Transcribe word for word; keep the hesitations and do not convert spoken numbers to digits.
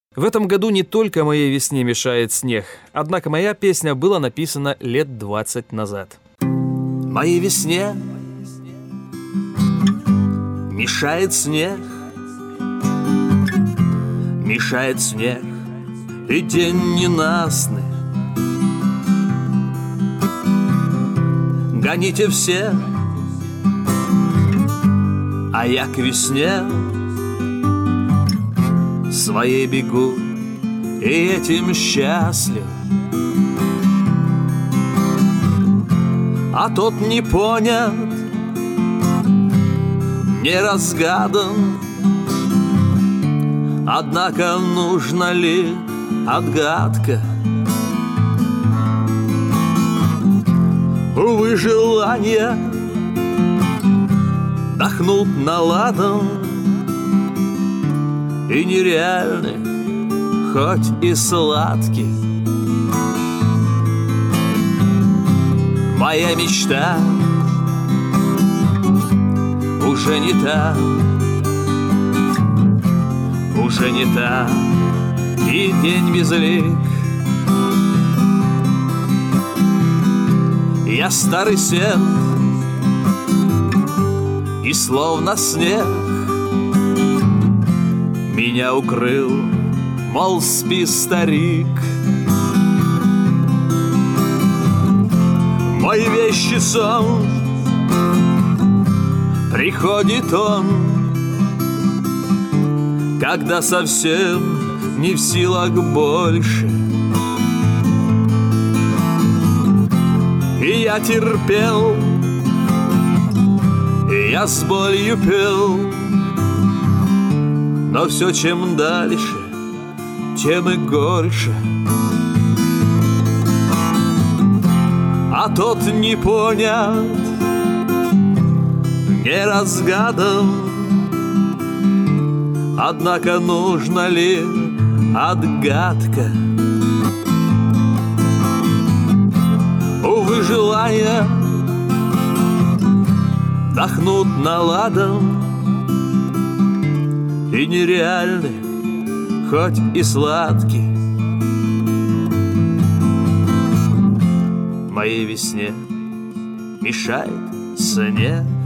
В этом году не только моей весне мешает снег, однако моя песня была написана лет двадцать назад. Моей весне мешает снег, мешает снег и день ненастный. Гоните все, а я к весне своей бегу и этим счастлив. А тот не понят, не разгадан, однако нужна ли отгадка? Увы, желания дохнут наладом и нереальны, хоть и сладки. Моя мечта уже не та, уже не та, и день безлик. Я старый сен, и словно снег меня укрыл, мол, спи, старик. Мой вещий сон, приходит он, когда совсем не в силах больше. И я терпел, и я с болью пел, но все чем дальше, тем и горше. А тот не понят, не разгадан, однако нужна ли отгадка? Увы, желая дохнут наладом и нереальны, хоть и сладки. Моей весне мешает снег.